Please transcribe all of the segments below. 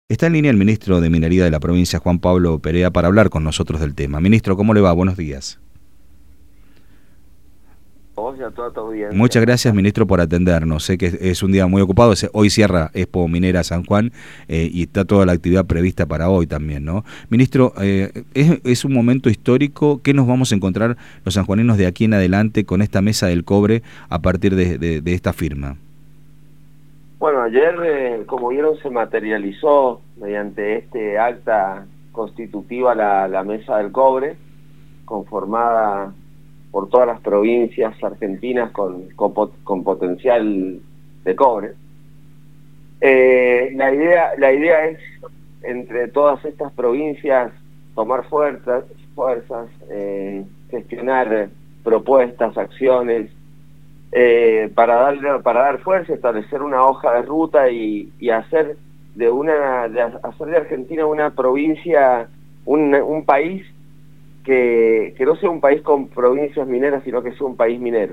Está en línea el ministro de Minería de la provincia, Juan Pablo Perea, para hablar con nosotros del tema. Ministro, ¿cómo le va? Buenos días. Vos y a toda tu audiencia, Muchas ¿cómo gracias, estás? ministro, por atendernos. Sé que es un día muy ocupado. Hoy cierra Expo Minera San Juan y está toda la actividad prevista para hoy también, ¿no? Ministro, es un momento histórico. ¿Qué nos vamos a encontrar los sanjuaninos de aquí en adelante con esta mesa del cobre a partir de esta firma? Bueno, ayer, como vieron, se materializó mediante este acta constitutiva la Mesa del Cobre, conformada por todas las provincias argentinas con potencial de cobre. La idea es, entre todas estas provincias, tomar fuerzas, gestionar propuestas, acciones, para dar fuerza, establecer una hoja de ruta y hacer hacer de Argentina una provincia, un país que no sea un país con provincias mineras, sino que sea un país minero.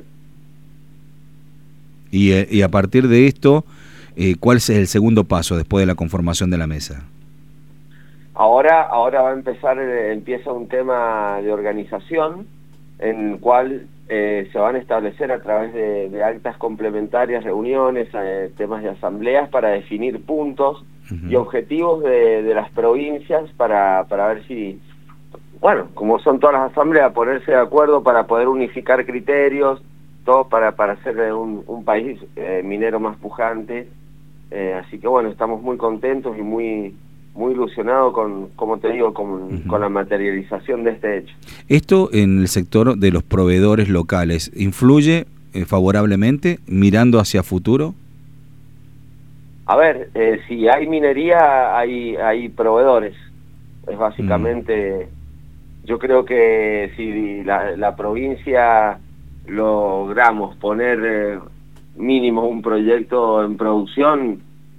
Y a partir de esto, ¿cuál es el segundo paso después de la conformación de la mesa? Ahora va a empezar, empieza un tema de organización, en el cual se van a establecer a través de actas complementarias, reuniones, temas de asambleas para definir puntos y objetivos de las provincias para ver si, bueno, como son todas las asambleas, ponerse de acuerdo para poder unificar criterios, todo para hacer un país minero más pujante. Así que bueno, estamos muy contentos y muy ilusionado como te digo, con la materialización de este hecho. ¿Esto en el sector de los proveedores locales influye favorablemente mirando hacia futuro? A ver, si hay minería, hay proveedores. Es básicamente, yo creo que si la provincia logramos poner mínimo un proyecto en producción,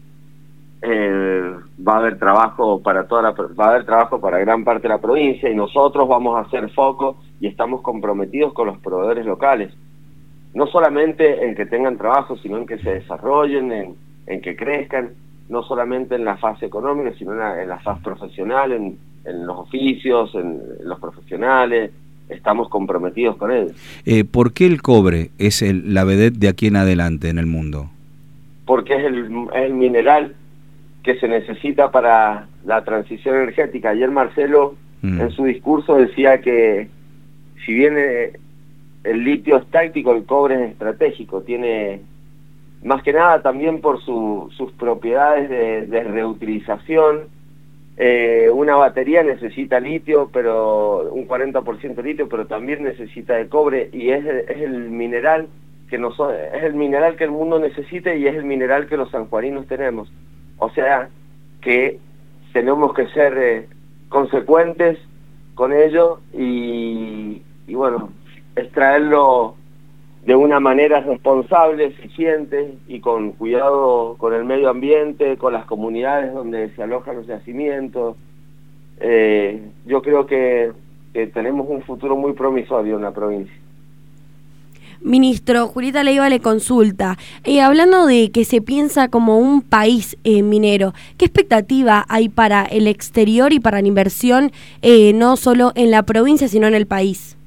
va a haber trabajo para va a haber trabajo para gran parte de la provincia, y nosotros vamos a hacer foco y estamos comprometidos con los proveedores locales, no solamente en que tengan trabajo, sino en que se desarrollen, en que crezcan, no solamente en la fase económica, sino en la fase profesional, en los oficios, en los profesionales. Estamos comprometidos con ellos. ¿Por qué el cobre es la vedette de aquí en adelante en el mundo? Porque es el mineral que se necesita para la transición energética. Ayer Marcelo en su discurso decía que si bien el litio es táctico, el cobre es estratégico, tiene más que nada también por sus propiedades de reutilización. Una batería necesita litio, pero un 40% litio, pero también necesita de cobre, y es el mineral es el mineral que el mundo necesita, y es el mineral que los sanjuaninos tenemos. O sea, que tenemos que ser consecuentes con ello y bueno, extraerlo de una manera responsable, eficiente y con cuidado con el medio ambiente, con las comunidades donde se alojan los yacimientos. Yo creo que tenemos un futuro muy promisorio en la provincia. Ministro, Julieta Leiva le consulta, hablando de que se piensa como un país minero, ¿qué expectativa hay para el exterior y para la inversión, no solo en la provincia, sino en el país?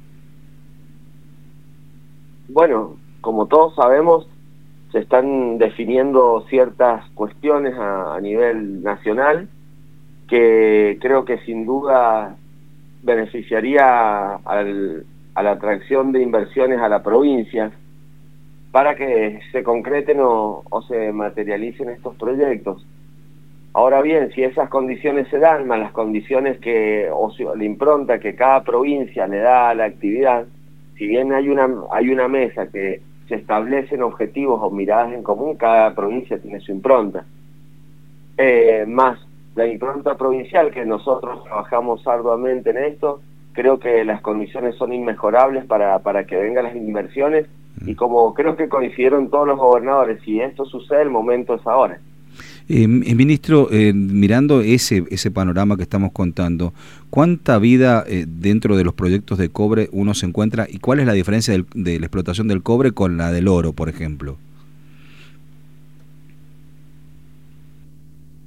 Bueno, como todos sabemos, se están definiendo ciertas cuestiones a nivel nacional que creo que sin duda beneficiaría a la atracción de inversiones a la provincia para que se concreten o se materialicen estos proyectos. Ahora bien, si esas condiciones se dan, más las condiciones la impronta que cada provincia le da a la actividad, si bien hay una mesa que se establecen objetivos o miradas en común, cada provincia tiene su impronta. Más la impronta provincial, que nosotros trabajamos arduamente en esto, creo que las condiciones son inmejorables para que vengan las inversiones, y como creo que coincidieron todos los gobernadores, si esto sucede, el momento es ahora. Ministro, mirando ese panorama que estamos contando, ¿cuánta vida dentro de los proyectos de cobre uno se encuentra y cuál es la diferencia de la explotación del cobre con la del oro, por ejemplo?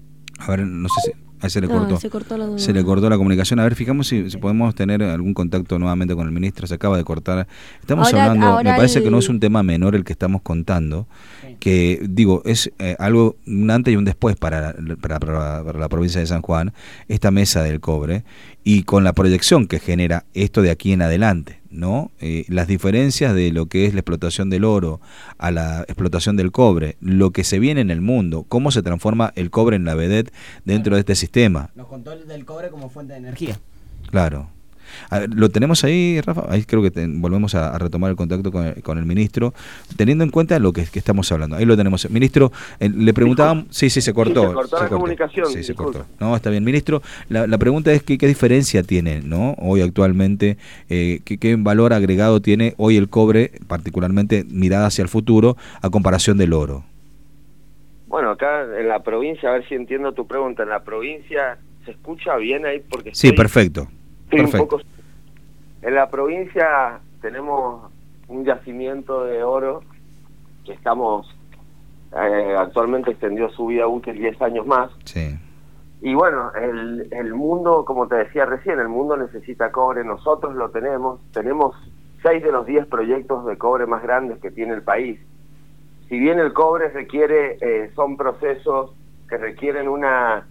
A ver, no sé si... Ahí se le cortó. Se le cortó la comunicación. A ver, fijamos si podemos tener algún contacto nuevamente con el ministro. Se acaba de cortar. Estamos hablando, me parece que no es un tema menor el que estamos contando, que digo, es algo, un antes y un después para la provincia de San Juan, esta mesa del cobre, y con la proyección que genera esto de aquí en adelante, ¿no? Las diferencias de lo que es la explotación del oro a la explotación del cobre, lo que se viene en el mundo, cómo se transforma el cobre en la vedette dentro de este sistema. Nos contó el del cobre como fuente de energía. Claro. A ver, ¿lo tenemos ahí, Rafa? Ahí creo que volvemos a retomar el contacto con el ministro, teniendo en cuenta lo que estamos hablando. Ahí lo tenemos. Ministro, le preguntábamos... Sí, se cortó. Se cortó la comunicación. Sí, se cortó. No, está bien. Ministro, la pregunta es qué diferencia tiene, ¿no? Hoy actualmente, qué valor agregado tiene hoy el cobre, particularmente mirada hacia el futuro, a comparación del oro. Bueno, acá en la provincia, a ver si entiendo tu pregunta, en la provincia se escucha bien ahí porque... Sí, perfecto. En la provincia tenemos un yacimiento de oro que estamos actualmente extendió su vida útil 10 años más. Sí. Y bueno, el mundo, como te decía recién, el mundo necesita cobre, nosotros lo tenemos 6 de los 10 proyectos de cobre más grandes que tiene el país. Si bien el cobre son procesos que requieren una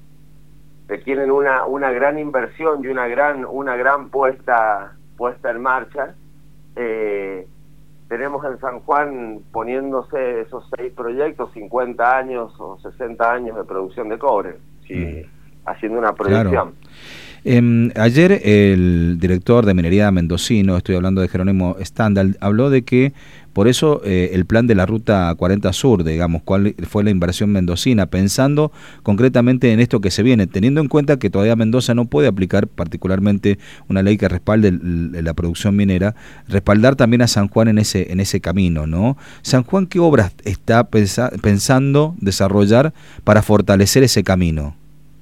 gran inversión y una gran puesta en marcha, tenemos en San Juan poniéndose esos 6 proyectos, 50 años o 60 años de producción de cobre, ¿sí? Haciendo una proyección. Claro. Ayer el director de minería mendocino, estoy hablando de Jerónimo Standal, habló de que por eso el plan de la Ruta 40 Sur, digamos, cuál fue la inversión mendocina, pensando concretamente en esto que se viene, teniendo en cuenta que todavía Mendoza no puede aplicar particularmente una ley que respalde la producción minera, respaldar también a San Juan en ese camino, ¿no? San Juan, ¿qué obras está pensando desarrollar para fortalecer ese camino?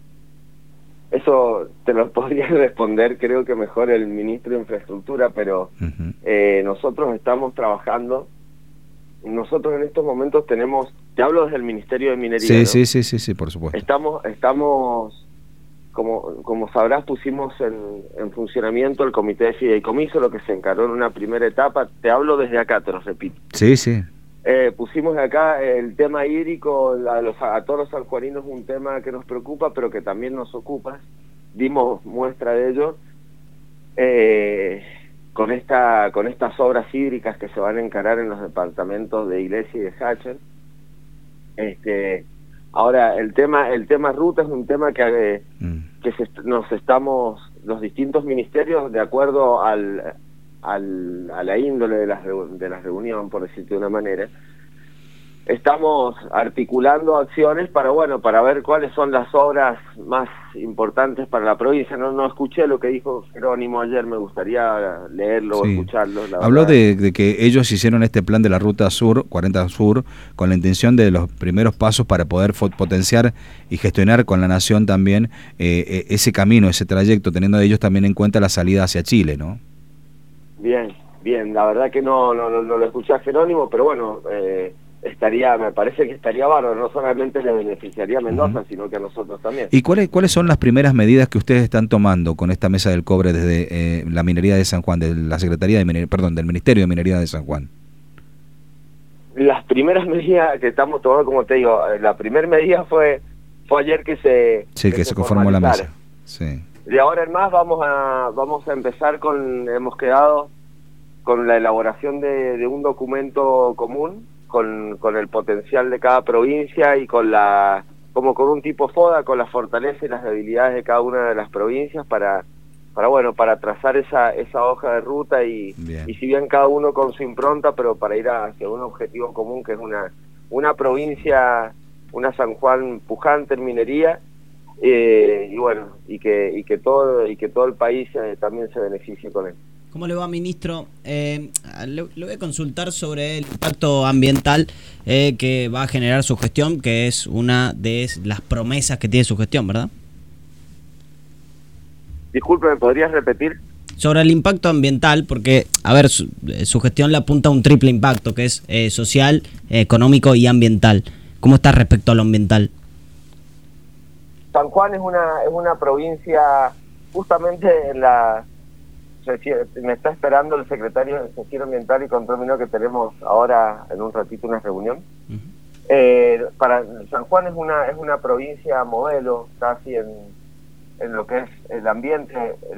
Eso te lo podría responder, creo que mejor el ministro de Infraestructura, pero nosotros estamos trabajando, nosotros en estos momentos tenemos, te hablo desde el Ministerio de Minería. Sí, ¿no? sí, por supuesto. Estamos como sabrás, pusimos en funcionamiento el comité de fideicomiso, lo que se encaró en una primera etapa, te hablo desde acá, te lo repito. Sí. Pusimos acá el tema hídrico, a todos los sanjuaninos un tema que nos preocupa, pero que también nos ocupa. Dimos muestra de ello con estas obras hídricas que se van a encarar en los departamentos de Iglesia y de Hatcher. Ahora el tema ruta es un tema que los distintos ministerios, de acuerdo a la índole de la reunión, por decirte de una manera, estamos articulando acciones para ver cuáles son las obras más importantes para la provincia. No escuché lo que dijo Jerónimo ayer, me gustaría leerlo o escucharlo. Habló de que ellos hicieron este plan de la Ruta Sur, 40 Sur, con la intención de los primeros pasos para poder potenciar y gestionar con la nación también ese camino, ese trayecto, teniendo ellos también en cuenta la salida hacia Chile, ¿no? Bien, la verdad que no lo escuché a Jerónimo, pero bueno, me parece que estaría bárbaro, no solamente le beneficiaría a Mendoza, sino que a nosotros también. ¿Y cuáles son las primeras medidas que ustedes están tomando con esta mesa del cobre desde la minería de San Juan, de la Secretaría de Minería, del Ministerio de Minería de San Juan? Las primeras medidas que estamos tomando, como te digo, la primera medida fue ayer que se conformó la mesa. Sí. De ahora en más vamos a empezar hemos quedado con la elaboración de un documento común con el potencial de cada provincia y con un tipo FODA, con las fortalezas y las debilidades de cada una de las provincias para trazar esa hoja de ruta y si bien cada uno con su impronta, pero para ir hacia un objetivo común que es una provincia, una San Juan pujante en minería, y que todo el país también se beneficie con él. ¿Cómo le va, ministro? Le voy a consultar sobre el impacto ambiental que va a generar su gestión, que es una de las promesas que tiene su gestión, ¿verdad? Disculpe, ¿me podrías repetir? Sobre el impacto ambiental, porque, a ver, su gestión le apunta a un triple impacto, que es social, económico y ambiental. ¿Cómo está respecto a lo ambiental? San Juan es una provincia, justamente me está esperando el secretario de Gestión Ambiental y Control Minero, que tenemos ahora en un ratito una reunión. Para San Juan es una provincia modelo casi en lo que es el ambiente,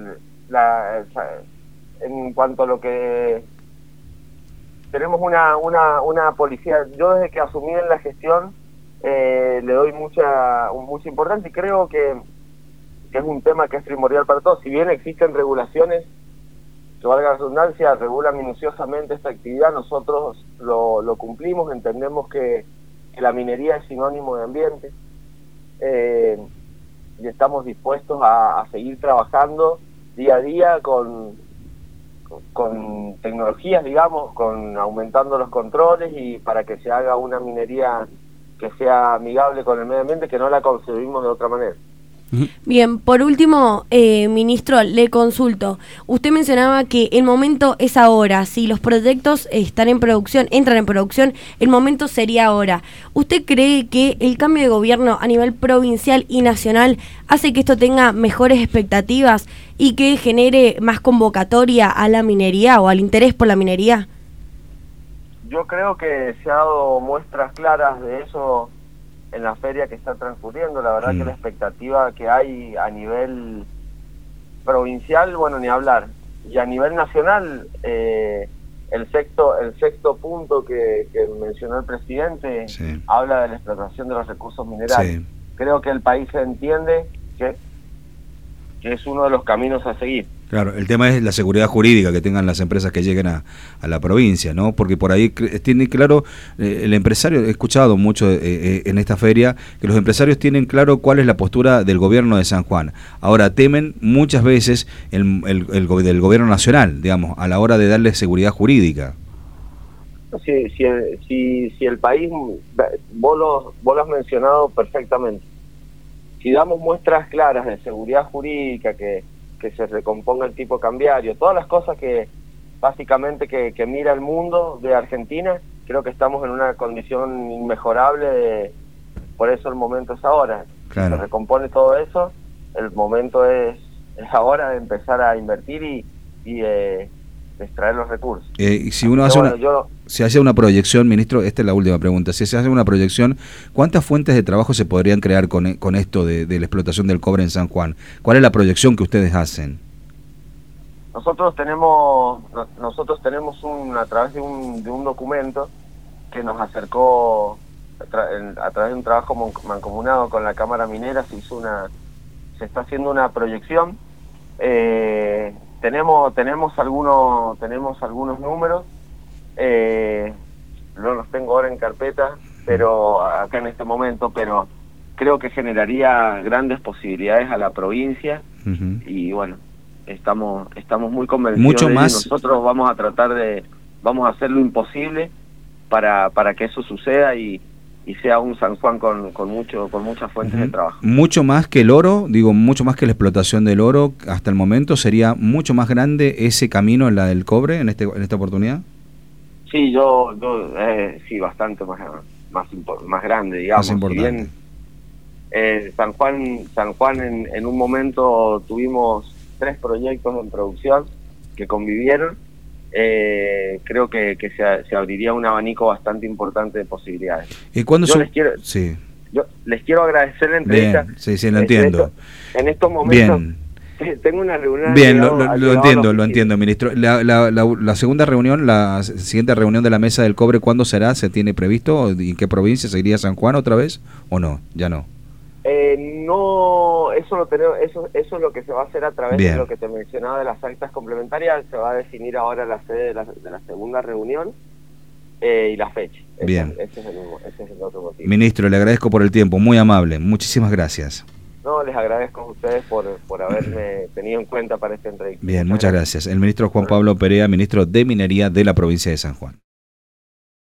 en cuanto a lo que tenemos una policía. Yo desde que asumí en la gestión le doy mucha importancia, y creo que es un tema que es primordial para todos. Si bien existen regulaciones que, valga la redundancia, regulan minuciosamente esta actividad, nosotros lo cumplimos, entendemos que la minería es sinónimo de ambiente, y estamos dispuestos a seguir trabajando día a día con tecnologías, digamos, con aumentando los controles, y para que se haga una minería que sea amigable con el medio ambiente, que no la concebimos de otra manera. Bien, por último, ministro, le consulto. Usted mencionaba que el momento es ahora. Si los proyectos entran en producción, el momento sería ahora. ¿Usted cree que el cambio de gobierno a nivel provincial y nacional hace que esto tenga mejores expectativas y que genere más convocatoria a la minería o al interés por la minería? Yo creo que se ha dado muestras claras de eso en la feria que está transcurriendo. La verdad que la expectativa que hay a nivel provincial, bueno, ni hablar, y a nivel nacional, el sexto punto que mencionó el presidente, sí, habla de la explotación de los recursos minerales. Sí. Creo que el país entiende que es uno de los caminos a seguir. Claro, el tema es la seguridad jurídica que tengan las empresas que lleguen a la provincia, ¿no? Porque por ahí tiene claro, el empresario, he escuchado mucho en esta feria, que los empresarios tienen claro cuál es la postura del gobierno de San Juan. Ahora, temen muchas veces del gobierno nacional, digamos, a la hora de darle seguridad jurídica. Si el país, vos lo has mencionado perfectamente, si damos muestras claras de seguridad jurídica, que se recomponga el tipo cambiario, todas las cosas que básicamente que mira el mundo de Argentina, creo que estamos en una condición inmejorable, por eso el momento es ahora. Claro. Se recompone todo eso, el momento es ahora de empezar a invertir y extraer los recursos. Si uno se hace una proyección, ministro, esta es la última pregunta, si se hace una proyección, ¿cuántas fuentes de trabajo se podrían crear con esto de la explotación del cobre en San Juan? ¿Cuál es la proyección que ustedes hacen? Nosotros tenemos a través de un documento que nos acercó a través de un trabajo mancomunado con la Cámara Minera, se está haciendo una proyección. Tenemos algunos números, no los tengo ahora en carpeta, pero acá en este momento, pero creo que generaría grandes posibilidades a la provincia. Y bueno, estamos muy convencidos mucho de más. Nosotros vamos a hacer lo imposible para que eso suceda y sea un San Juan con muchas fuentes de trabajo. Mucho más que el oro, mucho más que la explotación del oro hasta el momento, ¿sería mucho más grande ese camino en la del cobre en esta oportunidad? Sí, sí, bastante más grande, digamos. Más importante. Si bien, San Juan en un momento tuvimos 3 proyectos en producción que convivieron, creo que se abriría un abanico bastante importante de posibilidades. ¿Y cuándo yo les quiero agradecer la entrevista. Bien, sí, lo entiendo. En estos momentos. Bien. Tengo una reunión. Bien, lo entiendo, ministro. La segunda reunión, la siguiente reunión de la mesa del cobre, ¿cuándo será? ¿Se tiene previsto? ¿En qué provincia? ¿Se iría a San Juan otra vez? ¿O no? Ya no. No, eso es lo que se va a hacer a través de lo que te mencionaba de las actas complementarias. Se va a definir ahora la sede de la segunda reunión y la fecha. Bien. Ese es el otro motivo. Ministro, le agradezco por el tiempo, muy amable. Muchísimas gracias. No, les agradezco a ustedes por haberme tenido en cuenta para esta entrevista. Bien, muchas gracias. El ministro Juan Pablo Perea, ministro de Minería de la provincia de San Juan.